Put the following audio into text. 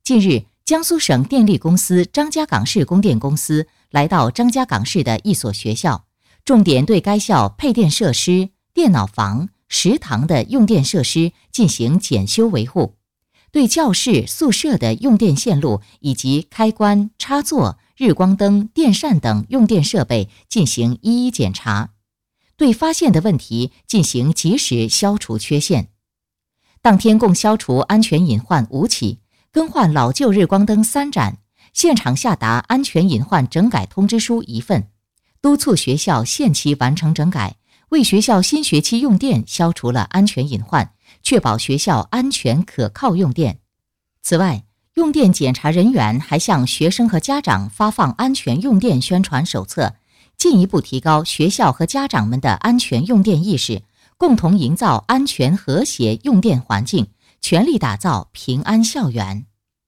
近日，江苏省电力公司张家港市供电公司来到张家港市的一所学校，重点对该校配电设施、电脑房、食堂的用电设施进行检修维护，对教室、宿舍的用电线路以及开关、插座、日光灯、电扇等用电设备进行一一检查，对发现的问题进行及时消除缺陷。当天共消除安全隐患5起，更换老旧日光灯3盏，现场下达安全隐患整改通知书1份，督促学校限期完成整改，为学校新学期用电消除了安全隐患，确保学校安全可靠用电。此外，用电检查人员还向学生和家长发放安全用电宣传手册，进一步提高学校和家长们的安全用电意识，共同营造安全和谐用电环境，全力打造平安校园。